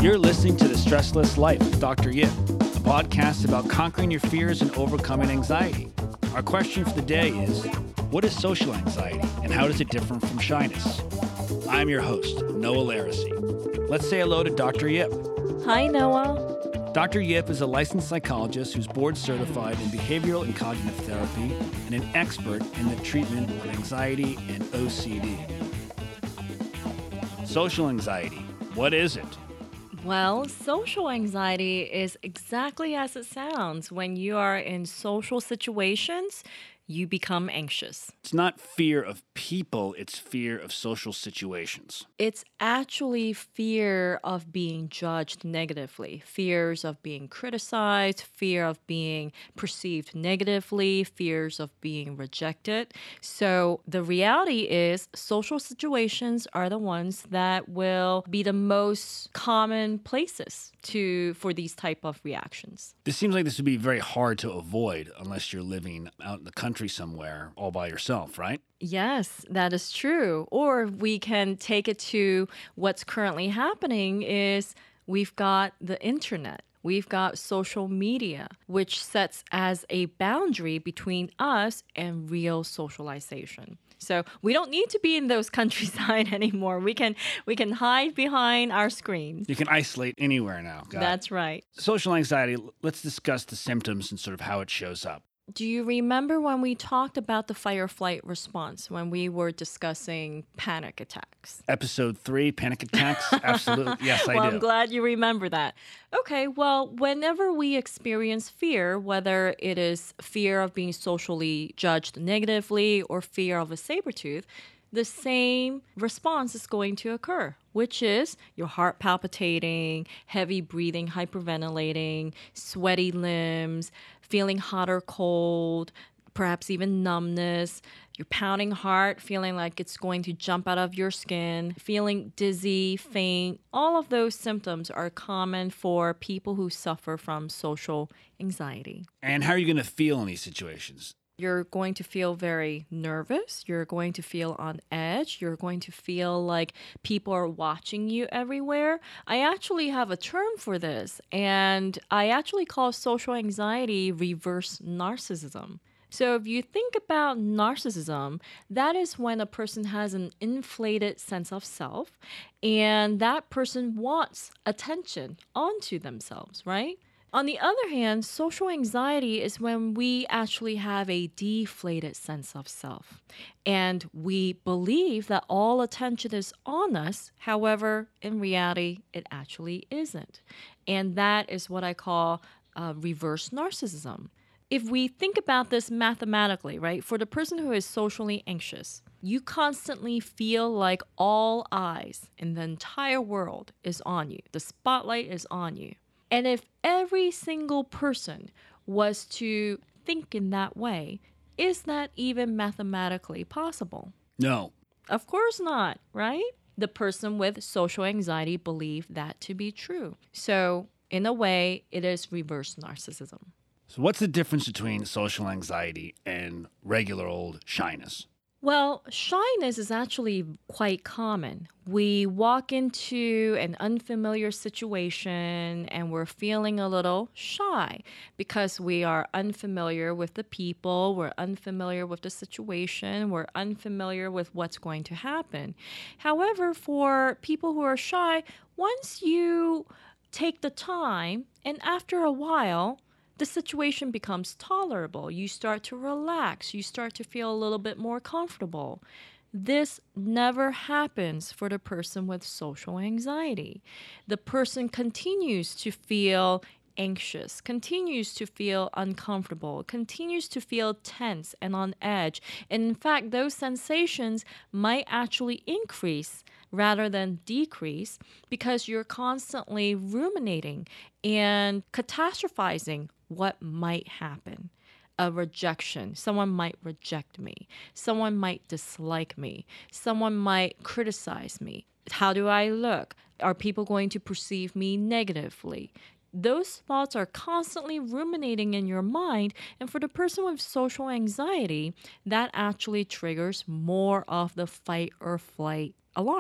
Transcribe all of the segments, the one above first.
You're listening to The Stressless Life with Dr. Yip, a podcast about conquering your fears and overcoming anxiety. Our question for the day is, what is social anxiety and how does it differ from shyness? I'm your host, Noah Laracy. Let's say hello to Dr. Yip. Hi, Noah. Dr. Yip is a licensed psychologist who's board certified in behavioral and cognitive therapy and an expert in the treatment of anxiety and OCD. Social anxiety, what is it? Well, social anxiety is exactly as it sounds. When you are in social situations, you become anxious. It's not fear of people, it's fear of social situations. It's actually fear of being judged negatively, fears of being criticized, fear of being perceived negatively, fears of being rejected. So the reality is social situations are the ones that will be the most common places for these type of reactions. This seems like this would be very hard to avoid unless you're living out in the country somewhere all by yourself, right? Yes, that is true. Or we can take it to what's currently happening is we've got the internet. We've got social media, which sets as a boundary between us and real socialization. So we don't need to be in those countryside anymore. We can hide behind our screens. You can isolate anywhere now. That's right. Social anxiety, let's discuss the symptoms and sort of how it shows up. Do you remember when we talked about the fight or flight response when we were discussing panic attacks? Episode 3, panic attacks? Absolutely. Yes, I do. Well, I'm glad you remember that. Okay, well, whenever we experience fear, whether it is fear of being socially judged negatively or fear of a saber tooth, the same response is going to occur, which is your heart palpitating, heavy breathing, hyperventilating, sweaty limbs, feeling hot or cold, perhaps even numbness, your pounding heart, feeling like it's going to jump out of your skin, feeling dizzy, faint. All of those symptoms are common for people who suffer from social anxiety. And how are you going to feel in these situations? You're going to feel very nervous. You're going to feel on edge. You're going to feel like people are watching you everywhere. I actually have a term for this, and I actually call social anxiety reverse narcissism. So if you think about narcissism, that is when a person has an inflated sense of self, and that person wants attention onto themselves, right? On the other hand, social anxiety is when we actually have a deflated sense of self and we believe that all attention is on us. However, in reality, it actually isn't. And that is what I call reverse narcissism. If we think about this mathematically, right, for the person who is socially anxious, you constantly feel like all eyes in the entire world is on you. The spotlight is on you. And if every single person was to think in that way, is that even mathematically possible? No. Of course not, right? The person with social anxiety believed that to be true. So, in a way, it is reverse narcissism. So what's the difference between social anxiety and regular old shyness? Well, shyness is actually quite common. We walk into an unfamiliar situation and we're feeling a little shy because we are unfamiliar with the people, we're unfamiliar with the situation, we're unfamiliar with what's going to happen. However, for people who are shy, once you take the time and after a while, the situation becomes tolerable. You start to relax. You start to feel a little bit more comfortable. This never happens for the person with social anxiety. The person continues to feel anxious, continues to feel uncomfortable, continues to feel tense and on edge. And in fact, those sensations might actually increase rather than decrease because you're constantly ruminating and catastrophizing what might happen. A rejection. Someone might reject me. Someone might dislike me. Someone might criticize me. How do I look? Are people going to perceive me negatively? Those thoughts are constantly ruminating in your mind. And for the person with social anxiety, that actually triggers more of the fight or flight alarm.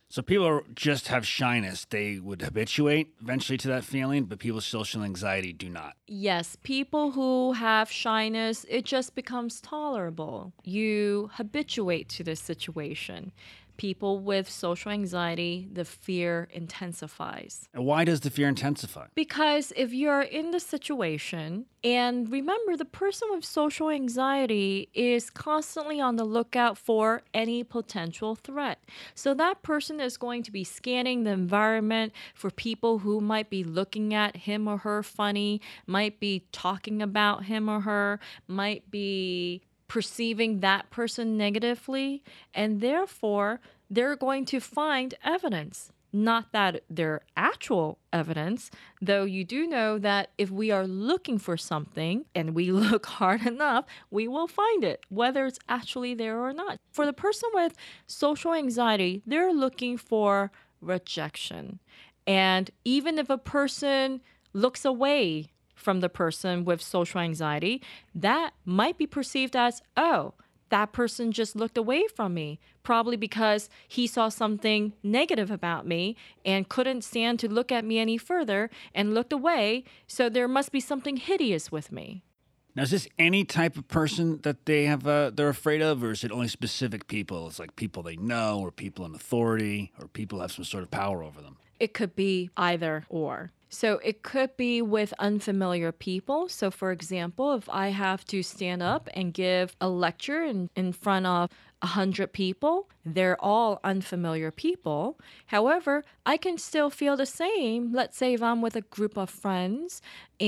So people just have shyness. They would habituate eventually to that feeling, but people with social anxiety do not. Yes, people who have shyness, it just becomes tolerable. You habituate to this situation. People with social anxiety, the fear intensifies. And why does the fear intensify? Because if you're in the situation, and remember, the person with social anxiety is constantly on the lookout for any potential threat. So that person is going to be scanning the environment for people who might be looking at him or her funny, might be talking about him or her, might be perceiving that person negatively, and therefore they're going to find evidence. Not that they're actual evidence, though you do know that if we are looking for something and we look hard enough, we will find it, whether it's actually there or not. For the person with social anxiety, they're looking for rejection. And even if a person looks away from the person with social anxiety, that might be perceived as, oh, that person just looked away from me, probably because he saw something negative about me and couldn't stand to look at me any further and looked away. So there must be something hideous with me. Now, is this any type of person that they're afraid of, or is it only specific people? It's like people they know, or people in authority, or people who have some sort of power over them. It could be either or. So it could be with unfamiliar people. So for example, if I have to stand up and give a lecture in front of 100 people, they're all unfamiliar people. However, I can still feel the same. Let's say if I'm with a group of friends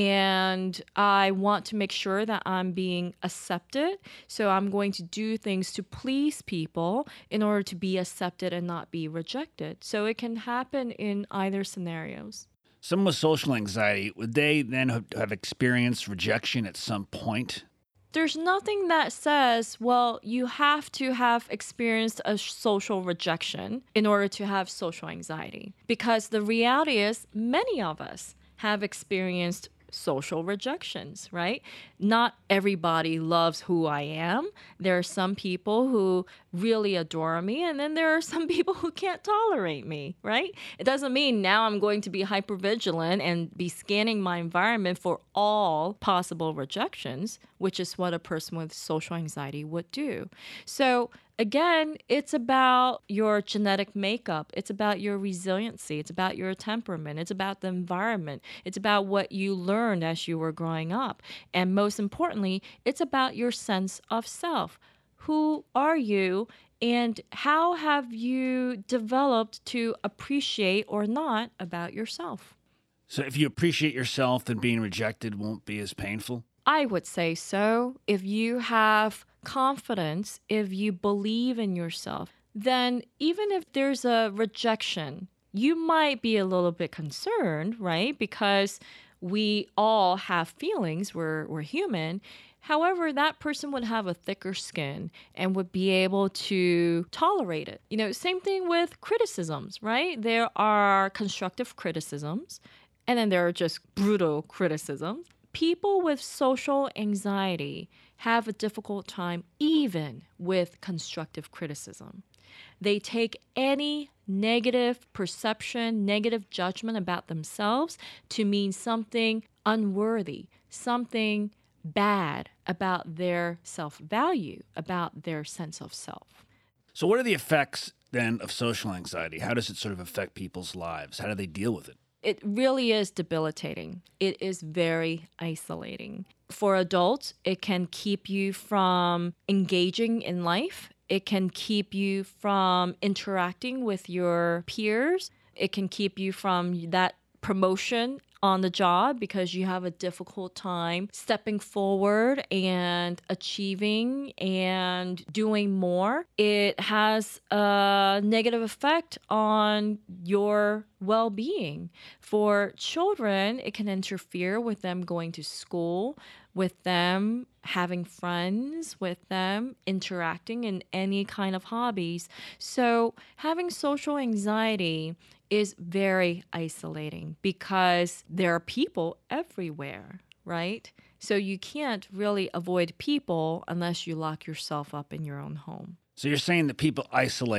and I want to make sure that I'm being accepted. So I'm going to do things to please people in order to be accepted and not be rejected. So it can happen in either scenarios. Someone with social anxiety, would they then have experienced rejection at some point? There's nothing that says, well, you have to have experienced a social rejection in order to have social anxiety. Because the reality is, many of us have experienced social rejections, right? Not everybody loves who I am. There are some people who really adore me, and then there are some people who can't tolerate me, right? It doesn't mean now I'm going to be hypervigilant and be scanning my environment for all possible rejections, which is what a person with social anxiety would do. So again, it's about your genetic makeup. It's about your resiliency. It's about your temperament. It's about the environment. It's about what you learned as you were growing up. And most importantly, it's about your sense of self. Who are you? And how have you developed to appreciate or not about yourself? So if you appreciate yourself, then being rejected won't be as painful? I would say so. If you have confidence, if you believe in yourself, then even if there's a rejection, you might be a little bit concerned, right? Because we all have feelings, we're human. However, that person would have a thicker skin and would be able to tolerate it. You know, same thing with criticisms, right? There are constructive criticisms, and then there are just brutal criticisms. People with social anxiety have a difficult time even with constructive criticism. They take any negative perception, negative judgment about themselves to mean something unworthy, something bad about their self-value, about their sense of self. So what are the effects then of social anxiety? How does it sort of affect people's lives? How do they deal with it? It really is debilitating. It is very isolating. For adults, it can keep you from engaging in life. It can keep you from interacting with your peers. It can keep you from that promotion on the job because you have a difficult time stepping forward and achieving and doing more. It has a negative effect on your well-being. For children, it can interfere with them going to school, with them having friends, with them interacting in any kind of hobbies. So having social anxiety is very isolating because there are people everywhere, right? So you can't really avoid people unless you lock yourself up in your own home. So you're saying that people isolate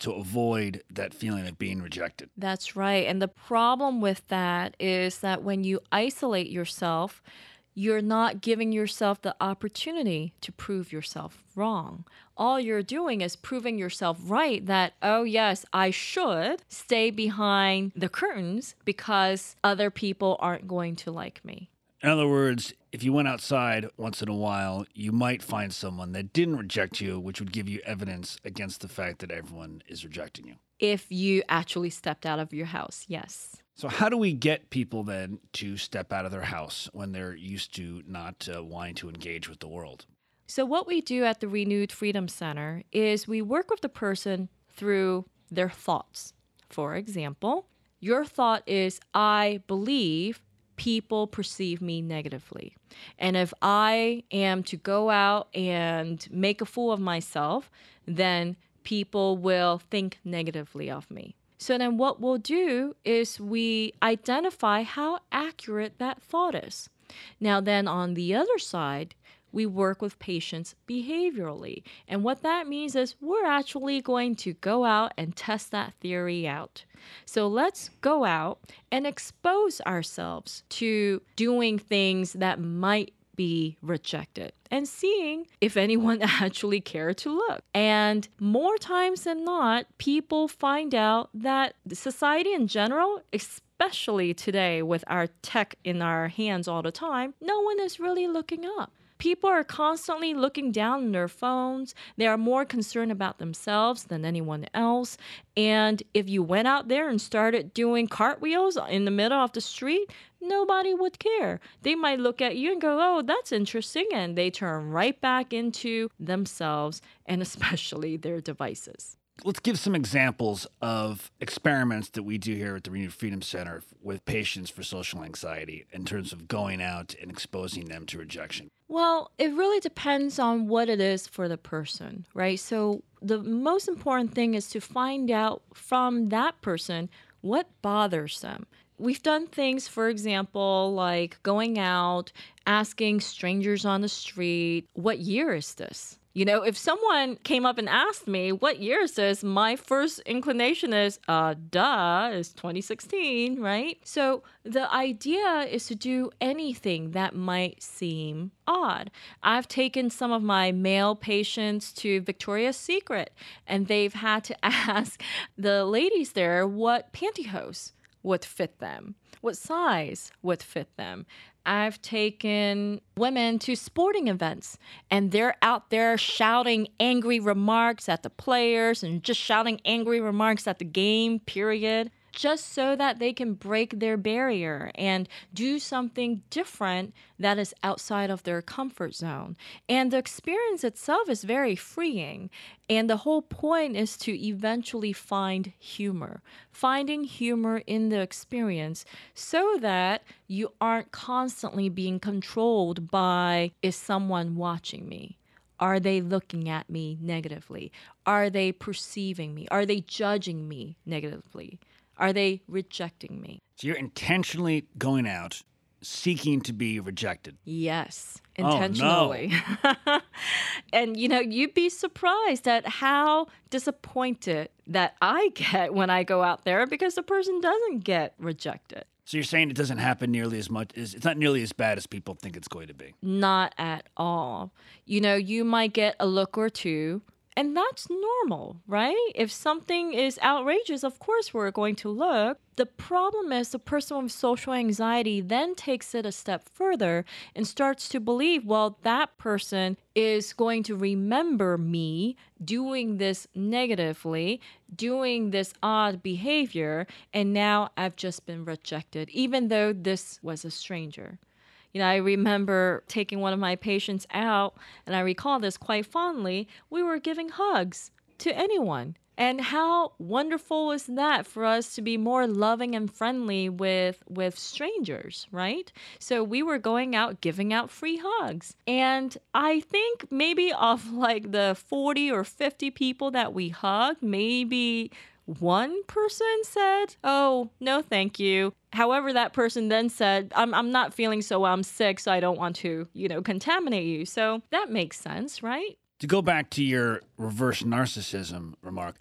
to avoid that feeling of being rejected. That's right. And the problem with that is that when you isolate yourself, you're not giving yourself the opportunity to prove yourself wrong. All you're doing is proving yourself right that, oh, yes, I should stay behind the curtains because other people aren't going to like me. In other words, if you went outside once in a while, you might find someone that didn't reject you, which would give you evidence against the fact that everyone is rejecting you. If you actually stepped out of your house, yes. So how do we get people then to step out of their house when they're used to not wanting to engage with the world? So what we do at the Renewed Freedom Center is we work with the person through their thoughts. For example, your thought is, I believe people perceive me negatively. And if I am to go out and make a fool of myself, then people will think negatively of me. So then what we'll do is we identify how accurate that thought is. Now then on the other side, we work with patients behaviorally. And what that means is we're actually going to go out and test that theory out. So let's go out and expose ourselves to doing things that might be rejected and seeing if anyone actually cared to look. And more times than not, people find out that society in general, especially today with our tech in our hands all the time, no one is really looking up. People are constantly looking down on their phones. They are more concerned about themselves than anyone else. And if you went out there and started doing cartwheels in the middle of the street, nobody would care. They might look at you and go, oh, that's interesting. And they turn right back into themselves and especially their devices. Let's give some examples of experiments that we do here at the Renewed Freedom Center with patients for social anxiety in terms of going out and exposing them to rejection. Well, it really depends on what it is for the person, right? So the most important thing is to find out from that person what bothers them. We've done things, for example, like going out, asking strangers on the street, what year is this? You know, if someone came up and asked me, what year is this? My first inclination is, it's 2016, right? So the idea is to do anything that might seem odd. I've taken some of my male patients to Victoria's Secret, and they've had to ask the ladies there what pantyhose would fit them, what size would fit them. I've taken women to sporting events, and they're out there shouting angry remarks at the players and just shouting angry remarks at the game, period, just so that they can break their barrier and do something different that is outside of their comfort zone. And the experience itself is very freeing. And the whole point is to eventually find humor, finding humor in the experience so that you aren't constantly being controlled by, is someone watching me? Are they looking at me negatively? Are they perceiving me? Are they judging me negatively? Are they rejecting me? So you're intentionally going out, seeking to be rejected. Yes, intentionally. Oh, no. And, you know, you'd be surprised at how disappointed that I get when I go out there because the person doesn't get rejected. So you're saying it doesn't happen nearly as much, it's not nearly as bad as people think it's going to be. Not at all. You know, you might get a look or two. And that's normal, right? If something is outrageous, of course we're going to look. The problem is the person with social anxiety then takes it a step further and starts to believe, well, that person is going to remember me doing this negatively, doing this odd behavior, and now I've just been rejected, even though this was a stranger. You know, I remember taking one of my patients out, and I recall this quite fondly. We were giving hugs to anyone. And how wonderful is that for us to be more loving and friendly with strangers, right? So we were going out, giving out free hugs. And I think maybe of like the 40 or 50 people that we hugged, maybe one person said, oh, no, thank you. However, that person then said, I'm not feeling so well, I'm sick, so I don't want to, contaminate you. So that makes sense, right? To go back to your reverse narcissism remark,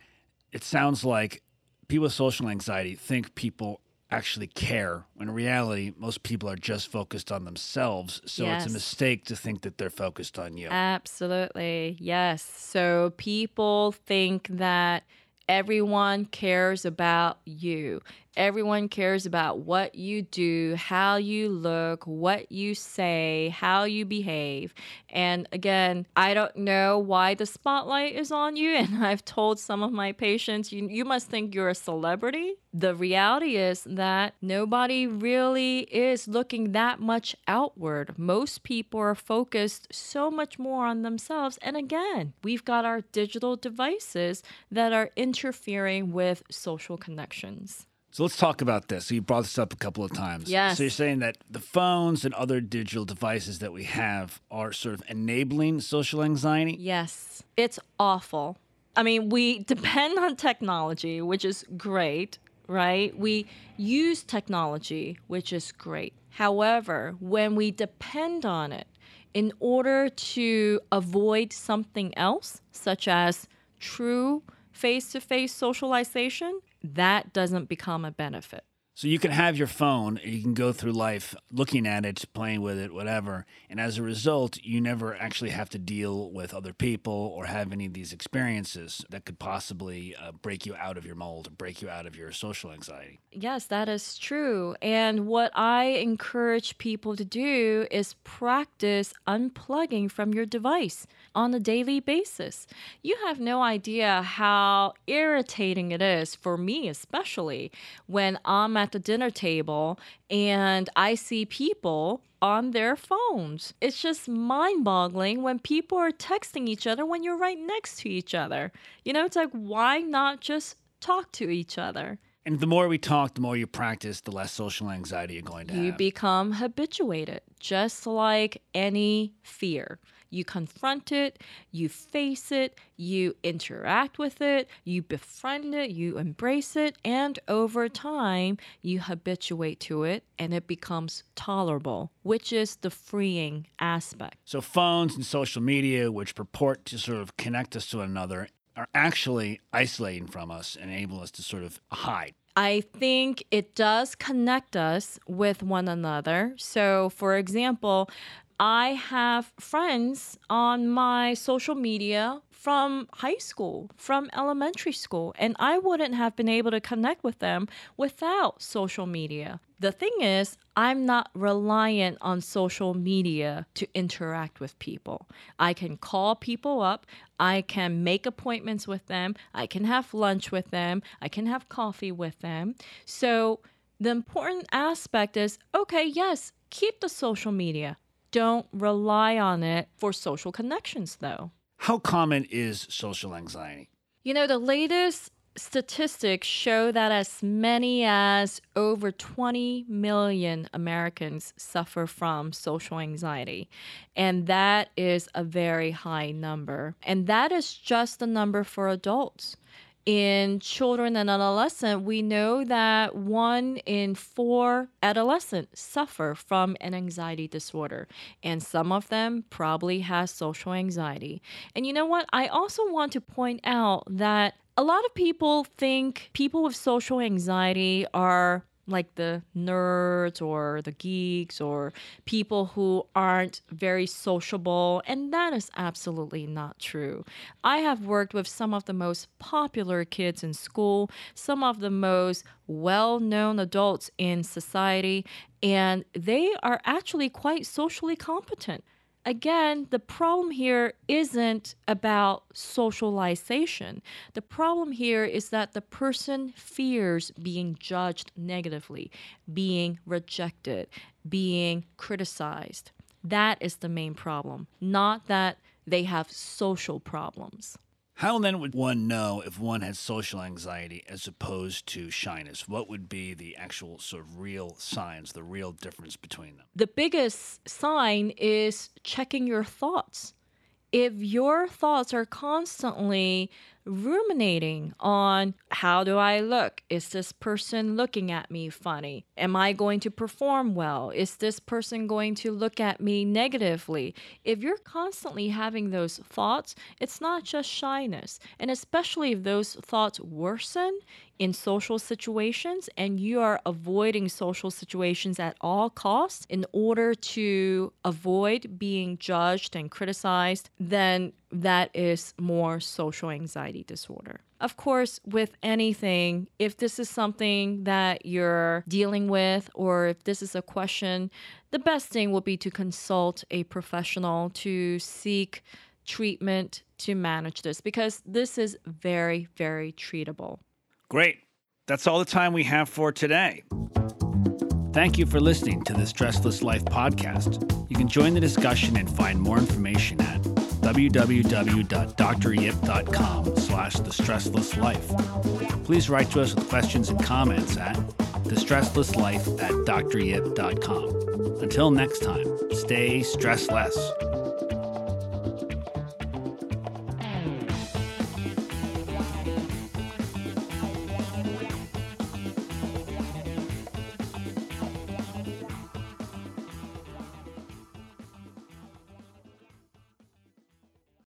it sounds like people with social anxiety think people actually care, when in reality, most people are just focused on themselves. So it's a Yes. mistake to think that they're focused on you. Absolutely. Yes. So people think that everyone cares about you. Everyone cares about what you do, how you look, what you say, how you behave. And again, I don't know why the spotlight is on you. And I've told some of my patients, you must think you're a celebrity. The reality is that nobody really is looking that much outward. Most people are focused so much more on themselves. And again, we've got our digital devices that are interfering with social connections. So let's talk about this. So you brought this up a couple of times. Yes. So you're saying that the phones and other digital devices that we have are sort of enabling social anxiety? Yes, it's awful. I mean, we depend on technology, which is great, right? We use technology, which is great. However, when we depend on it in order to avoid something else, such as true face-to-face socialization, that doesn't become a benefit. So you can have your phone, and you can go through life looking at it, playing with it, whatever. And as a result, you never actually have to deal with other people or have any of these experiences that could possibly break you out of your mold or break you out of your social anxiety. Yes, that is true. And what I encourage people to do is practice unplugging from your device on a daily basis. You have no idea how irritating it is, for me especially, when I'm at the dinner table and I see people on their phones. It's just mind-boggling when people are texting each other when you're right next to each other. You know, it's like, why not just talk to each other? And the more we talk, the more you practice, the less social anxiety you're going to You have. become habituated, just like any fear. You confront it, you face it, you interact with it, you befriend it, you embrace it, and over time, you habituate to it and it becomes tolerable, which is the freeing aspect. So phones and social media, which purport to sort of connect us to one another, are actually isolating from us and enable us to sort of hide. I think it does connect us with one another. So, for example, I have friends on my social media from high school, from elementary school, and I wouldn't have been able to connect with them without social media. The thing is, I'm not reliant on social media to interact with people. I can call people up, I can make appointments with them, I can have lunch with them, I can have coffee with them. So the important aspect is, okay, yes, keep the social media. Don't rely on it for social connections, though. How common is social anxiety? You know, the latest statistics show that as many as over 20 million Americans suffer from social anxiety. And that is a very high number. And that is just the number for adults. In children and adolescents, we know that 1 in 4 adolescents suffer from an anxiety disorder, and some of them probably have social anxiety. And you know what? I also want to point out that a lot of people think people with social anxiety are like the nerds or the geeks or people who aren't very sociable, and that is absolutely not true. I have worked with some of the most popular kids in school, some of the most well-known adults in society, and they are actually quite socially competent. Again, the problem here isn't about socialization. The problem here is that the person fears being judged negatively, being rejected, being criticized. That is the main problem, not that they have social problems. How then would one know if one has social anxiety as opposed to shyness? What would be the actual sort of real signs, the real difference between them? The biggest sign is checking your thoughts. If your thoughts are constantly ruminating on how do I look? Is this person looking at me funny? Am I going to perform well? Is this person going to look at me negatively? If you're constantly having those thoughts, it's not just shyness. And especially if those thoughts worsen in social situations and you are avoiding social situations at all costs in order to avoid being judged and criticized, then that is more social anxiety disorder. Of course, with anything, if this is something that you're dealing with or if this is a question, the best thing will be to consult a professional to seek treatment to manage this, because this is very, very treatable. Great. That's all the time we have for today. Thank you for listening to the Stressless Life podcast. You can join the discussion and find more information at www.dryip.com/thestresslesslife. Please write to us with questions and comments at thestresslesslife@dryip.com. Until next time, stay stressless.